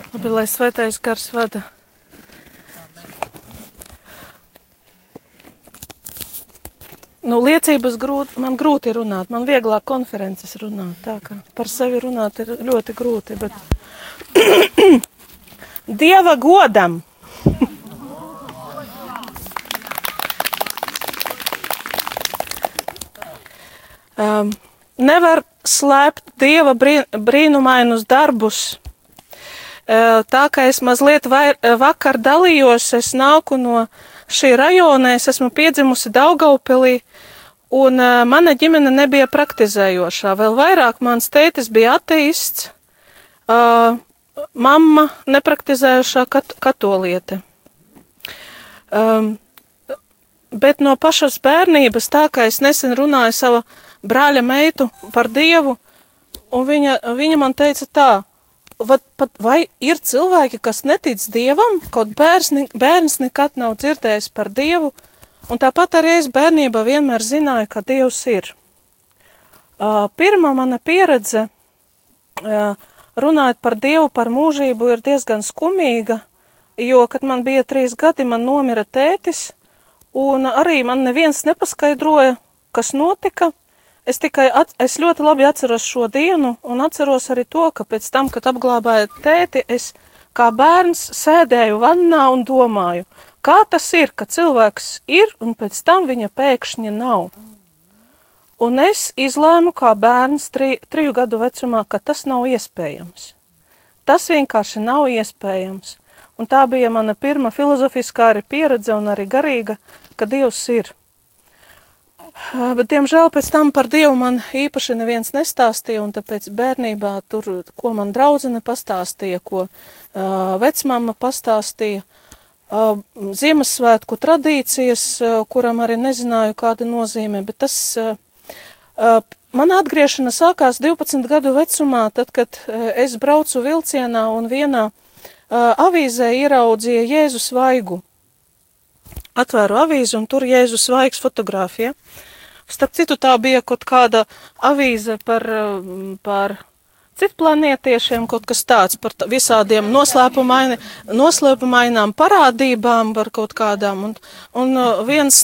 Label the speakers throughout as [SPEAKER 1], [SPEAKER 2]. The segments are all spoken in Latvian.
[SPEAKER 1] Labi, lai svētais gars vada. Liecības man grūti runāt, man vieglāk konferences runāt, tā kā par sevi runāt ir ļoti grūti, bet Dieva godam. Nevar slēpt Dieva brīnumainus darbus. Tā kā es mazliet vakar dalījos, es nāku no šī rajona, es esmu piedzimusi Daugavpilī, un mana ģimene nebija praktizējošā. Vēl vairāk mans tētis bija ateists, mamma nepraktizējošā katoliete. Bet no pašas bērnības, tā kā es nesen runāju sava brāļa meitu par Dievu, un viņa man teica tā, vai ir cilvēki, kas netic Dievam, kaut bērns nekad nav dzirdējis par Dievu, un tāpat arī es bērnībā vienmēr zināju, ka Dievs ir. Pirmā mana pieredze runājot par Dievu, par mūžību ir diezgan skumīga, jo, kad man bija 3 gadi, man nomira tētis, un arī man neviens nepaskaidroja, kas notika. Es ļoti labi atceros šo dienu, un atceros arī to, ka pēc tam, kad apglābāju tēti, es kā bērns sēdēju vannā un domāju, kā tas ir, ka cilvēks ir, un pēc tam viņa pēkšņi nav. Un es izlēmu kā bērns 3 gadu vecumā, ka tas nav iespējams. Tas vienkārši nav iespējams. Un tā bija mana pirmā filozofiskā arī pieredze un arī garīga, ka Dievs ir. Bet, diemžēl, pēc tam par Dievu man īpaši neviens nestāstīja, un tāpēc bērnībā tur, ko man draudzene pastāstīja, ko vecmama pastāstīja, Ziemassvētku tradīcijas, kuram arī nezināju, kāda nozīme, bet tas, mana atgriešana sākās 12 gadu vecumā, tad, kad es braucu vilcienā un vienā avīzē ieraudzīja Jēzus vaigu. Atvēru avīzi, un tur Jēzus vaigs fotogrāfija. Starp citu, tā bija kaut kāda avīze par citplanietiešiem, kaut kas tāds, par visādiem noslēpumainām parādībām, par kaut kādām. Un viens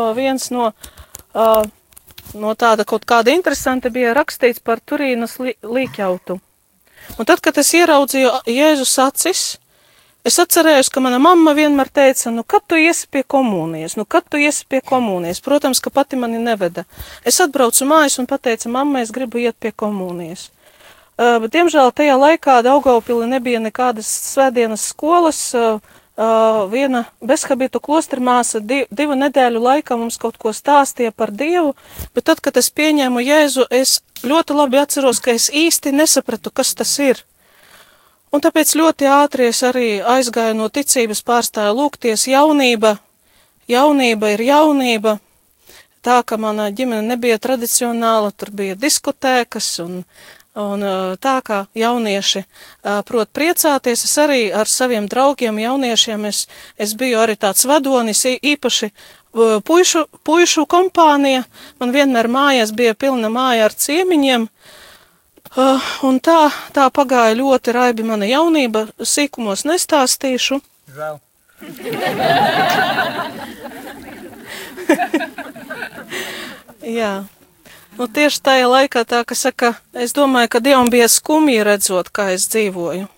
[SPEAKER 1] no tāda kaut kāda interesanta bija rakstīts par Turīnas līkjautu. Un tad, kad es ieraudzīju Jēzus acis, es atcerējos, ka mana mamma vienmēr teica, kad tu iesi pie komunijas? Protams, ka pati mani neveda. Es atbraucu mājās un pateicu, mamma, es gribu iet pie komunijas. Bet, diemžēl, tajā laikā Daugavpilī nebija nekādas svētdienas skolas. Viena bezhabitu klostermāsa 2 nedēļu laikā mums kaut ko stāstīja par Dievu, bet tad, kad es pieņēmu Jēzu, es ļoti labi atceros, ka es īsti nesapratu, kas tas ir. Un tāpēc ļoti ātri es arī aizgāju no ticības, pārstāju lūgties jaunība ir jaunība. Tā, ka mana ģimene nebija tradicionāla, tur bija diskotēkas un tā kā jaunieši prot priecāties. Es arī ar saviem draugiem jauniešiem, es biju arī tāds vadonis, īpaši puišu kompānija. Man vienmēr mājās bija pilna māja ar ciemiņiem. Un tā pagāja ļoti raibi mana jaunība, sīkumos nestāstīšu.
[SPEAKER 2] Žēl.
[SPEAKER 1] Jā. Tieši tajā laikā tā, ka saka, es domāju, ka Dievam bija skumji redzot, kā es dzīvoju.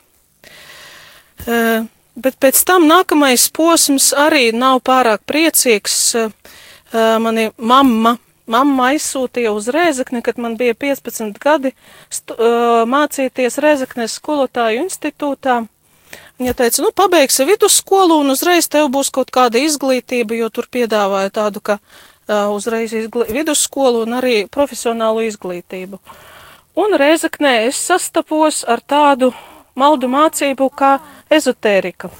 [SPEAKER 1] Bet pēc tam nākamais posms arī nav pārāk priecīgs. Mani Mamma aizsūtīja uz Rēzekni, kad man bija 15 gadi, mācīties Rēzeknes skolotāju institūtā. Viņa teica, pabeigsi vidusskolu un uzreiz tev būs kaut kāda izglītība, jo tur piedāvāja tādu, ka uzreiz vidusskolu un arī profesionālu izglītību. Un Rēzeknē es sastapos ar tādu maldu mācību kā ezotērika.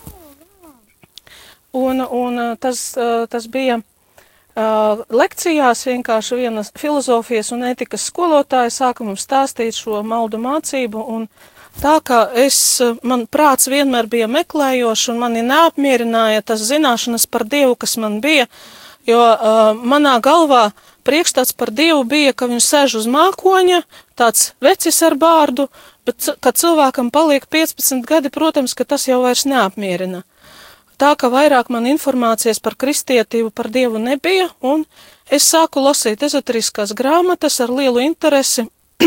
[SPEAKER 1] Un tas bija lekcijās vienkārši viena filozofijas un ētikas skolotāja sāka mums stāstīt šo maldu mācību, un tā kā man prāts vienmēr bija meklējošs, un mani neapmierināja tas zināšanas par Dievu, kas man bija, jo manā galvā priekšstats par Dievu bija, ka viņš sēž uz mākoņa, tāds vecis ar bārdu, bet, kad cilvēkam paliek 15 gadi, protams, ka tas jau vairs neapmierina. Tā, ka vairāk man informācijas par kristietību, par Dievu nebija, un es sāku lasīt ezoteriskās grāmatas ar lielu interesi,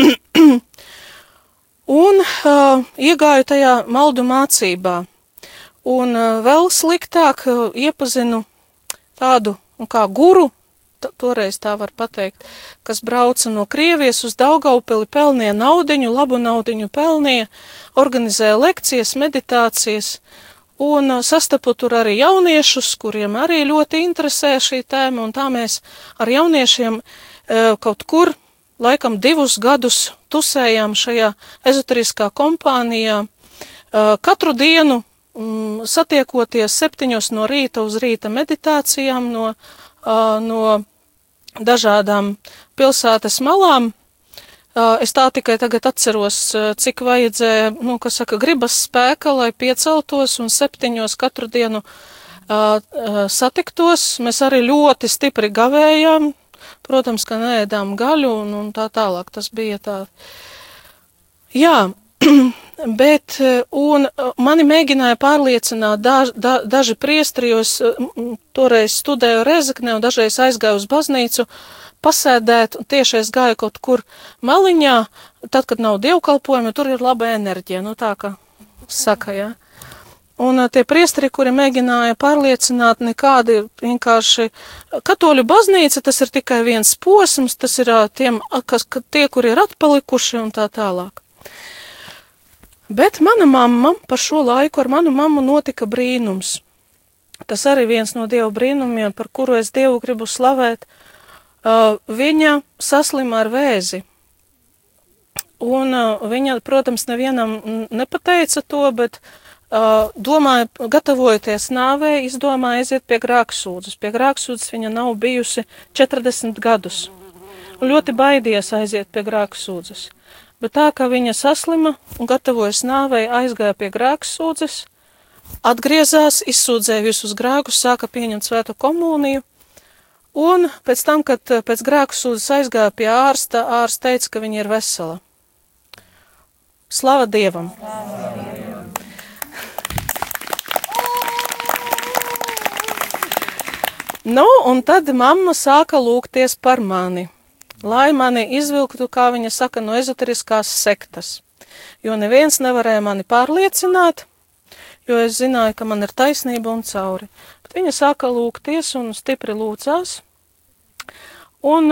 [SPEAKER 1] un iegāju tajā maldu mācībā. Un vēl sliktāk iepazinu tādu, kā guru, toreiz tā var pateikt, kas brauca no Krievijas uz Daugaupili, pelnīja naudiņu, labu naudiņu pelnīja, organizēja lekcijas, meditācijas, un sastapu tur arī jauniešus, kuriem arī ļoti interesē šī tēma, un tā mēs ar jauniešiem kaut kur, laikam 2 gadus tusējām šajā ezoteriskā kompānijā, katru dienu satiekoties 7 no rīta uz rīta meditācijām no dažādām pilsētas malām. Es tā tikai tagad atceros, cik vajadzēja, gribas spēka, lai pieceltos un 7 katru dienu satiktos. Mēs arī ļoti stipri gavējām, protams, ka neēdām gaļu un tā tālāk. Tas bija tā. Jā. Bet, un mani mēģināja pārliecināt daži priestri, jo es toreiz studēju Rezeknē un dažreiz aizgāju uz baznīcu pasēdēt, un tieši es gāju kaut kur maliņā, tad, kad nav dievkalpojumi, tur ir laba enerģija, tā kā saka, jā. Un tie priestri, kuri mēģināja pārliecināt, nekādi vienkārši katoļu baznīca, tas ir tikai viens posms, tas ir tie, kuri ir atpalikuši un tā tālāk. Bet mana mamma, par šo laiku ar manu mammu notika brīnums. Tas arī viens no Dieva brīnumiem, par kuru es Dievu gribu slavēt. Viņa saslima ar vēzi. Un viņa, protams, nevienam nepateica to, bet domāja, gatavojoties nāvei, izdomāja aiziet pie grēksūdzes. Pie grēksūdzes viņa nav bijusi 40 gadus. Un ļoti baidījās aiziet pie grēksūdzes. Bet tā, ka viņa saslima un gatavojas nāvei, aizgāja pie grēksūdzes, atgriezās, izsūdzēja visus grēkus, sāka pieņemt svēto komuniju, un pēc tam, kad pēc grēksūdzes aizgāja pie ārsta, ārsts teica, ka viņa ir vesela. Slava Dievam! Nu, un tad mamma sāka lūgties par mani, lai mani izvilktu, kā viņa saka, no ezoteriskās sektas. Jo neviens nevarēja mani pārliecināt, jo es zināju, ka man ir taisnība un cauri. Bet viņa sāka lūgties un stipri lūdzās. Un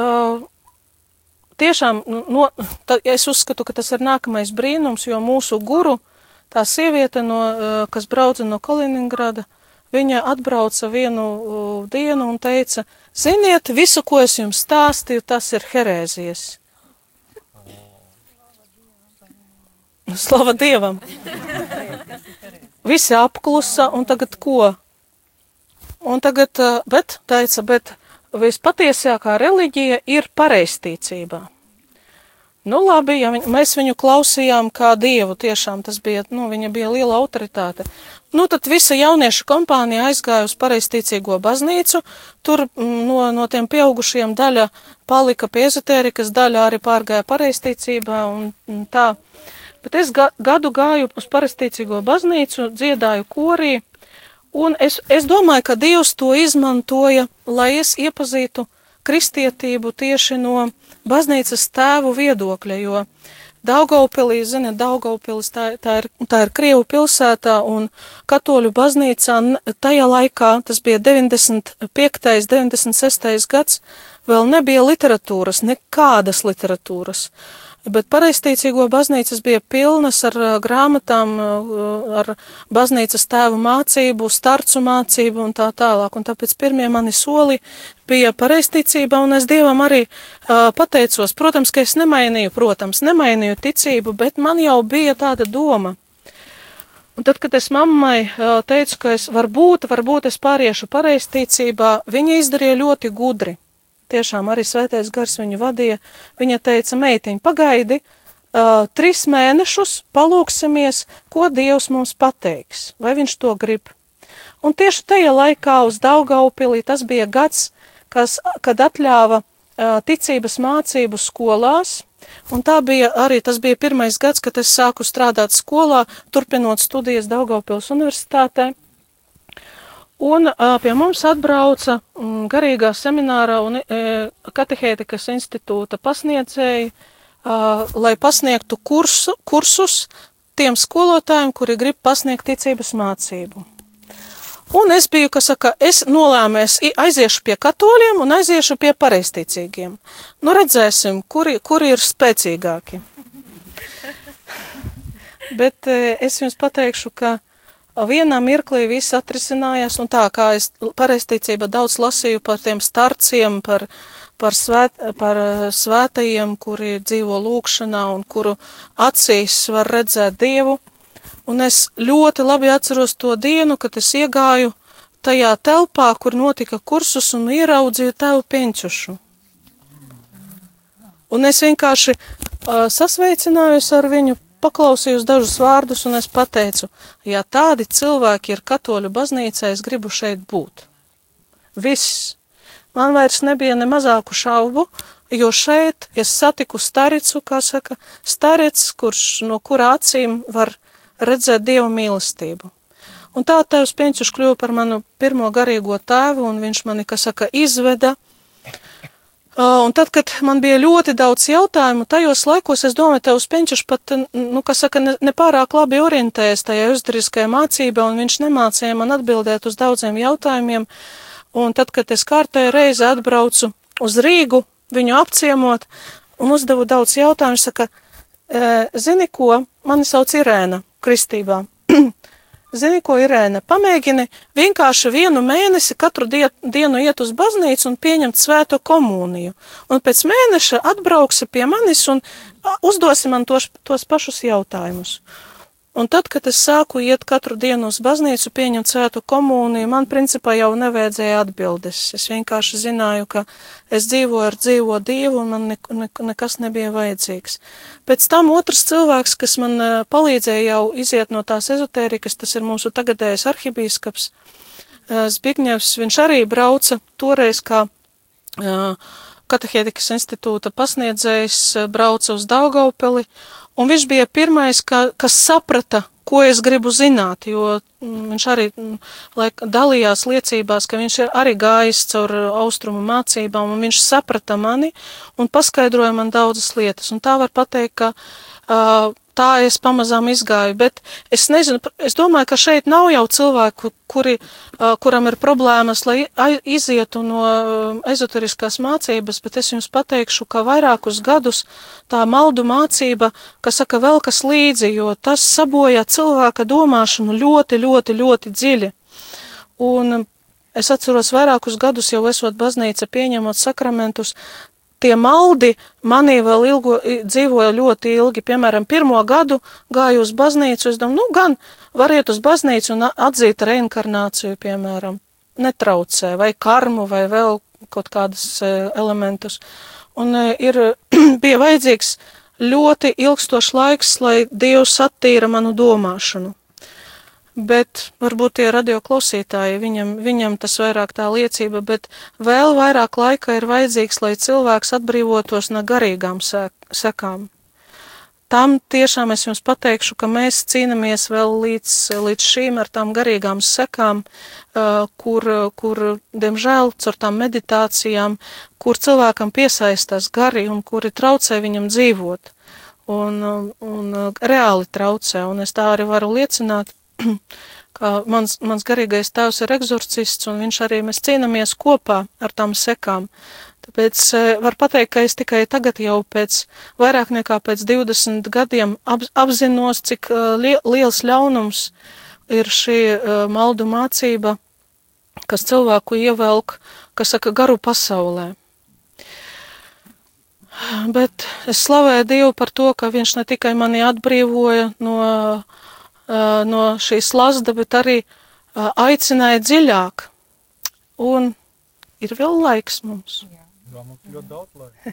[SPEAKER 1] tiešām, es uzskatu, ka tas ir nākamais brīnums, jo mūsu guru, tā sieviete, kas brauca no Kaliningrada, viņa atbrauca vienu dienu un teica, ziniet, visu, ko es jums stāstīju, tas ir herēzijas. Slava Dievam! Visi apklusa, un tagad ko? Un tagad, bet vispatiesākā reliģija ir pareizticībā. Nu labi, ja mēs viņu klausījām kā Dievu, tiešām tas bija, viņa bija liela autoritāte. Tad visa jauniešu kompānija aizgāja uz pareizticīgo baznīcu, tur no tiem pieaugušiem daļa palika pie ezotērikas, daļa arī pārgāja pareizticībā un tā. Bet es gadu gāju uz pareizticīgo baznīcu, dziedāju korī, un es domāju, ka Dievs to izmantoja, lai es iepazītu kristietību tieši no baznīcas tēvu viedokļa, jo Daugaupilī, Daugaupilis tā ir Krievu pilsētā un katoļu baznīcā tajā laikā, tas bija 95. 96. gads, vēl nebija literatūras, nekādas literatūras. Bet pareizticīgo baznīcas bija pilnas ar grāmatām, ar baznīcas tēvu mācību, starcu mācību un tā tālāk. Un tāpēc pirmie mani soli bija pareizticība, un es Dievam arī pateicos. Protams, ka es nemainīju ticību, bet man jau bija tāda doma. Un tad, kad es mammai teicu, ka es varbūt es pāriešu pareizticībā, viņa izdarīja ļoti gudri. Tiešām arī Svētais Gars viņu vadīja. Viņa teica, meitiņ, pagaidi, 3 mēnešus palūksimies, ko Dievs mums pateiks, vai viņš to grib. Un tieši tajā laikā uz Daugaupilī tas bija gads, kad atļāva ticības mācību skolās, un tas bija pirmais gads, kad es sāku strādāt skolā, turpinot studijas Daugavpils universitātē. Un pie mums atbrauca garīgā seminārā un katehētikas institūta pasniedzēji, lai pasniegtu kursus tiem skolotājiem, kuri grib pasniegt ticības mācību. Un es biju, es nolēmēs, aiziešu pie katoļiem un aiziešu pie pareizticīgiem. Nu, redzēsim, kuri ir spēcīgāki. Bet es jums pateikšu, ka vienā mirklī viss atrisinājās, un tā kā es pareizticība daudz lasīju par tiem starciem, par svētajiem, kuri dzīvo lūkšanā un kuru acīs var redzēt Dievu. Un es ļoti labi atceros to dienu, kad es iegāju tajā telpā, kur notika kursus un ieraudzīju tēvu Piņķušu. Un es vienkārši sasveicinājos ar viņu, paklausījos dažus vārdus un es pateicu, ja tādi cilvēki ir katoļu baznīcā, es gribu šeit būt. Viss. Man vairs nebija ne mazāku šaubu, jo šeit es satiku staricu, starics, no kura acīm var redzēt Dieva mīlestību. Un tā tēvs Piņķušs kļuva par manu pirmo garīgo tēvu, un viņš mani, izveda. Un tad, kad man bija ļoti daudz jautājumu, tajos laikos, es domāju, tēvs Piņķušs pat, nepārāk labi orientējas tajā ezoteriskajā mācībā, un viņš nemācīja man atbildēt uz daudziem jautājumiem. Un tad, kad es kārtēju reizi atbraucu uz Rīgu, viņu apciemot, un uzdevu daudz jautājumu, saka, zini ko, mani sauc Irēna kristībā. Zini ko, Irēna, pamēģini vienkārši vienu mēnesi katru dienu iet uz baznīcu un pieņemt svēto komuniju. Un pēc mēneša atbrauksi pie manis un uzdosi man tos pašus jautājumus. Un tad, kad es sāku iet katru dienu uz baznīcu, pieņemt svēto komuniju, man principā jau nevajadzēja atbildes. Es vienkārši zināju, ka es dzīvoju ar dzīvo Dievu un man nekas nebija vajadzīgs. Pēc tam otrs cilvēks, kas man palīdzēja jau iziet no tās ezotērikas, tas ir mūsu tagadējais arhibīskaps Zbigņevs. Viņš arī brauca toreiz kā katehētikas institūta pasniedzējs, brauca uz Daugavpili. Un viņš bija pirmais, kas saprata, ko es gribu zināt, jo viņš arī dalījās liecībās, ka viņš ir arī gājis caur austrumu mācībām, un viņš saprata mani un paskaidroja man daudzas lietas. Un tā var pateikt, ka tā es pamazām izgāju, bet es nezinu, es domāju, ka šeit nav jau cilvēku, kuram ir problēmas, lai izietu no ezoteriskās mācības, bet es jums pateikšu, ka vairākus gadus tā maldu mācība, velkas līdzi, jo tas sabojā cilvēka domāšanu ļoti, ļoti, ļoti dziļi. Un es atceros vairākus gadus jau esot baznīca pieņemot sakramentus, tie maldi manī vēl dzīvoja ļoti ilgi. Piemēram, pirmo gadu gāju uz baznīcu, es domāju, gan var iet uz baznīcu un atzīt reinkarnāciju, piemēram, netraucē, vai karmu, vai vēl kaut kādus elementus. Un bija vajadzīgs ļoti ilgstošs laiks, lai Dievs attīra manu domāšanu. Bet varbūt tie radioklausītāji, viņam tas vairāk tā liecība, bet vēl vairāk laika ir vajadzīgs, lai cilvēks atbrīvotos no garīgām sekām. Tam tiešām es jums pateikšu, ka mēs cīnamies vēl līdz šīm ar tām garīgām sekām, kur diemžēl, caur tām meditācijām, kur cilvēkam piesaistās gari un kuri traucē viņam dzīvot. Un reāli traucē, un es tā arī varu liecināt, ka mans garīgais tēvs ir egzorcists, un mēs cīnāmies kopā ar tām sekām. Tāpēc var pateikt, ka es tikai tagad jau vairāk nekā pēc 20 gadiem apzinos, cik liels ļaunums ir šī maldu mācība, kas cilvēku ievelk, garu pasaulē. Bet es slavēju Dievu par to, ka viņš ne tikai mani atbrīvoja no šīs lazda, bet arī aicināja dziļāk. Un ir vēl laiks mums.
[SPEAKER 2] Jā, mums ļoti daudz laika.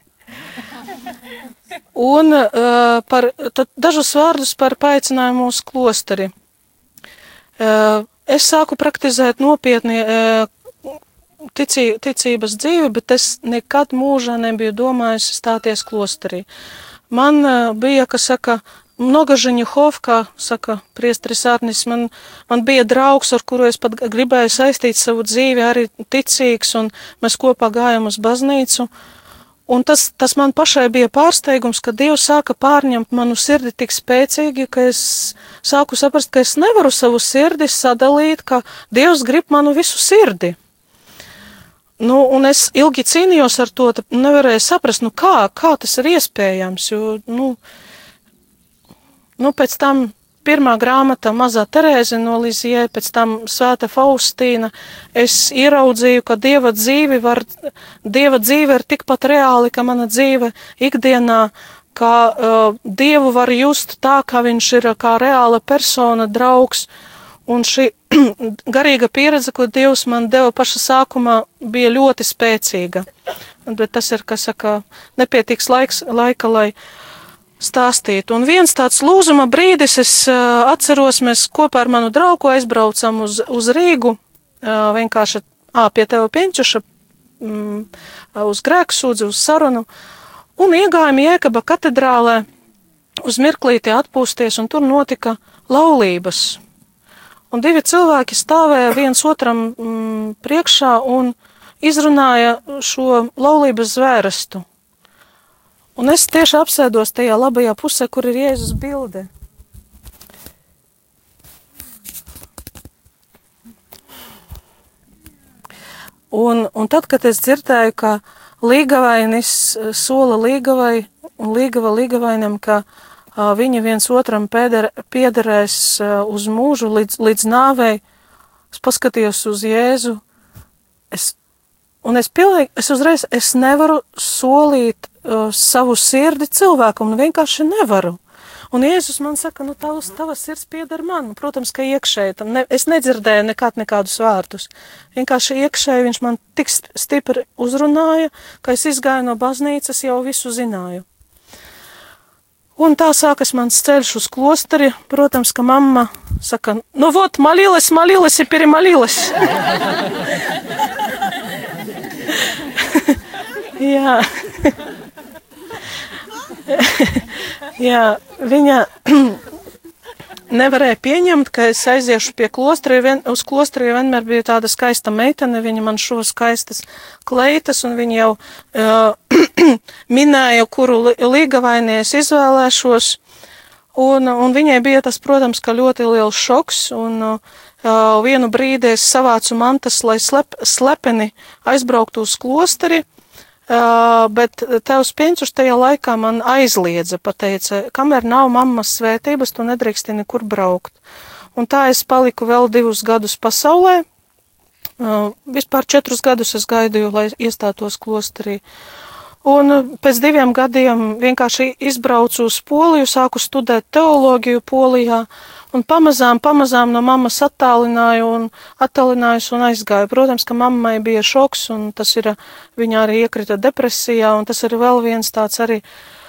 [SPEAKER 1] Un tad dažus vārdus par paaicinājumu mūsu klosteri. Es sāku praktizēt nopietni ticības dzīvi, bet es nekad mūžā nebiju domājis stāties klosterī. Man bija, kas saka, много женихов, kā saka priesteris Arnis, man bija draugs, ar kuru es pat gribēju saistīt savu dzīvi, arī ticīgs, un mēs kopā gājām uz baznīcu. Un tas man pašai bija pārsteigums, ka Dievs sāka pārņemt manu sirdi tik spēcīgi, ka es sāku saprast, ka es nevaru savu sirdi sadalīt, ka Dievs grib manu visu sirdi. Nu, un es ilgi cīnījos ar to, nevarēju saprast, kā tas ir iespējams, jo, pēc tam pirmā grāmata Mazā Terēze no Lizjē, pēc tam Svēta Faustīna, es ieraudzīju, ka Dieva dzīve ir tikpat reāli, ka mana dzīve ikdienā, ka Dievu var just tā, ka viņš ir kā reāla persona, draugs, un šī garīga pieredze, ko Dievs man deva paša sākumā, bija ļoti spēcīga. Bet tas ir, kas saka, nepietiks laika, lai stāstīt. Un viens tāds lūzuma brīdis, es atceros, mēs kopā ar manu draugu aizbraucam uz Rīgu, vienkārši pie Teva Pieņķuša, uz grēksūdzi, uz sarunu, un iegājām Jēkaba katedrālē uz mirklīti atpūsties, un tur notika laulības. Un divi cilvēki stāvēja viens otram priekšā un izrunāja šo laulības zvērestu. Un es tieši apsēdos tajā labajā pusē, kur ir Jēzus bilde. Un tad, kad es dzirdēju, ka līgavainis sola līgavai un līgava līgavainam, ka viņi viens otram piederēs uz mūžu līdz nāvei, es paskatījos uz Jēzu, es uzreiz nevaru solīt savu sirdi cilvēkam, vienkārši nevaru. Un Jēzus man saka, tava sirds pieder man. Protams, ka iekšēji, es nedzirdēju nekādus vārdus. Vienkārši iekšēji viņš man tik stipri uzrunāja, ka es izgāju no baznīcas, jau visu zināju. Un tā sākas mans ceļš uz klosteri. Protams, ka mamma saka, молилась и перемолилась. Jā. Jā, viņa nevarēja pieņemt, ka es aiziešu pie klosteri, uz klosteri vienmēr bija tāda skaista meitene, viņa man šo skaistas kleitas, un viņa jau minēja, kuru līgavaini es izvēlēšos, un viņai bija tas, protams, ka ļoti liels šoks, un vienu brīdi es savācu mantas, lai slepeni aizbrauktu uz klosteri, bet Tevs Pieņķušs tajā laikā man aizliedza, pateica, kamēr nav mammas svētības, tu nedrīksti nekur braukt. Un tā es paliku vēl 2 gadus pasaulē. Vispār 4 gadus es gaidīju, lai iestātos klosterī. Un pēc 2 gadiem vienkārši izbraucu uz Poliju, sāku studēt teoloģiju Polijā, un pamazām no mammas attālinājos un aizgāju. Protams, ka mammai bija šoks, un tas ir, viņa arī iekrita depresijā, un tas ir vēl viens tāds arī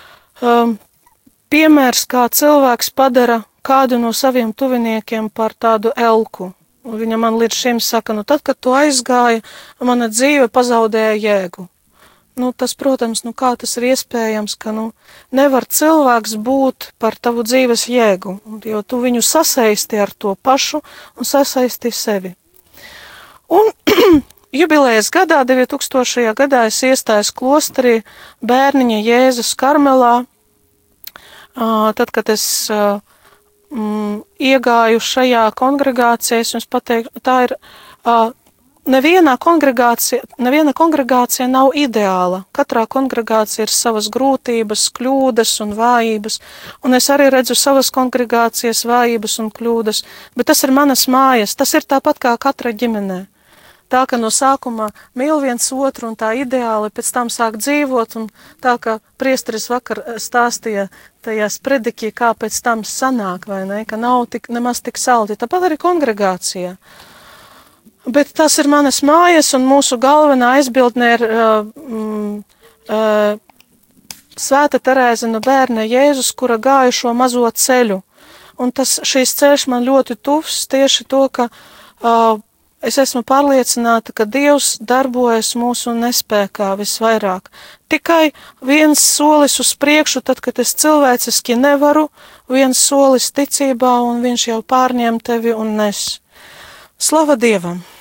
[SPEAKER 1] piemērs, kā cilvēks padara kādu no saviem tuviniekiem par tādu elku. Un viņa man līdz šim saka, tad, kad tu aizgāji, mana dzīve pazaudēja jēgu. Tas, protams, kā tas ir iespējams, ka, nevar cilvēks būt par tavu dzīves jēgu, jo tu viņu sasaisti ar to pašu un sasaisti sevi. Un jubilejas gadā, 2000. gadā, es iestājos klosterī Bērniņa Jēzus Karmelā. Tad, kad es iegāju šajā kongregācijā, es jums pateiktu, tā ir Neviena kongregācija nav ideāla. Katrā kongregācija ir savas grūtības, kļūdas un vājības, un es arī redzu savas kongregācijas vājības un kļūdas, bet tas ir manas mājas, tas ir tāpat kā katra ģimenē. Tā, ka no sākumā mīl viens otru un tā ideāli, pēc tam sāk dzīvot, un tā, ka priesteris vakar stāstīja tajās predikī, kā pēc tam sanāk, vai ne, ka nav nemaz tik saldi, tāpat arī kongregācijā. Bet tas ir manas mājas, un mūsu galvenā aizbildne ir Svēta Terēze no Bērna Jēzus, kura gāja šo mazo ceļu. Un šīs ceļš man ļoti tuvs tieši to, ka Es esmu pārliecināta, ka Dievs darbojas mūsu nespēkā visvairāk. Tikai viens solis uz priekšu, tad, kad es cilvēciski nevaru, viens solis ticībā, un viņš jau pārņem tevi un nes. Slava Dievam!